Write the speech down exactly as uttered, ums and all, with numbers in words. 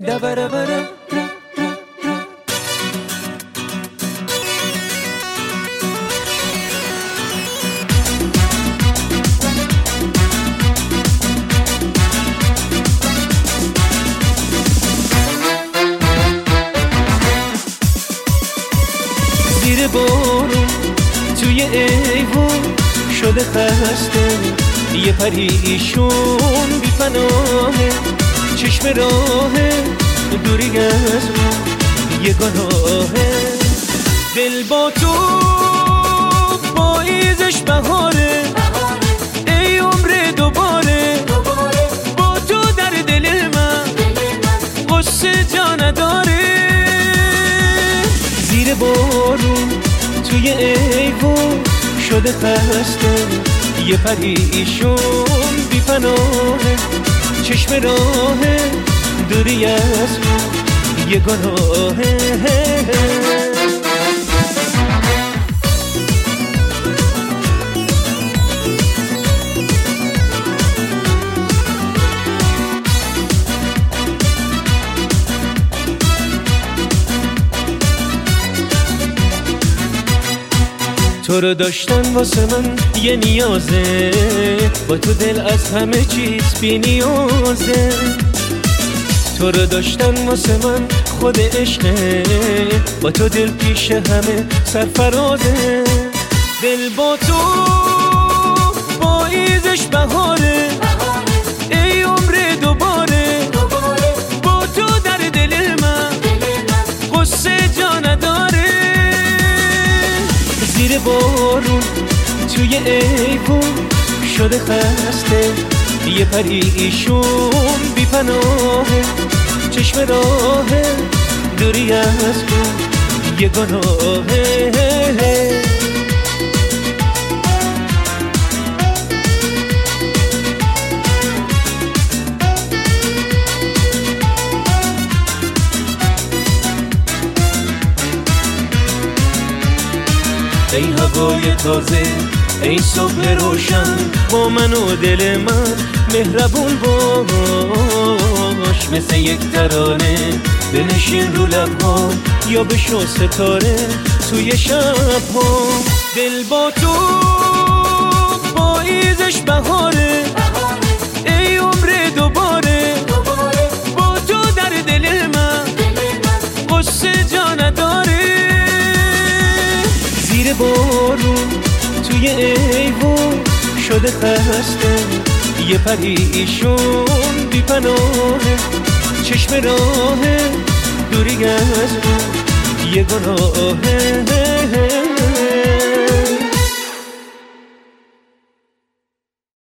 دبربره زیر بارون توی ایوون شده خسته یه پریشون بی پناهه چشم راهه دوری از ما یه گناهه دل با تو پاییزش بهاره ای عمر دوباره با تو در دل من قصه جا نداره زیر بارون توی ایوون شده خسته یه پریشون بی پناهه چشم راهه دوری از ما یه گناهه تو رو داشتن واسه من یه نیازه با تو دل از همه چیز بی نیازه تو رو داشتن واسه من خود عشقه با تو دل پیش همه سرفرازه دل با تو پاییزش بهاره ای عمر دوباره با تو در دل من قصه جا نداره زیر بارون توی ایوون شده خسته یه پریشون بی پناهه چشم راهه دوری از ما یه گناهه ای هوای تازه ای صبح روشن با من و دل من مهربون باش مثل یک ترانه بنشین رو لبها یا بشو ستاره توی شبها دل با تو پاییزش بهاره ای عمر دوباره با تو در دل من قصه جا نداره زیر بارون توی ایوون شده خسته یه پریشون بی پناهه چشم راهه دوری از ما یه گناهه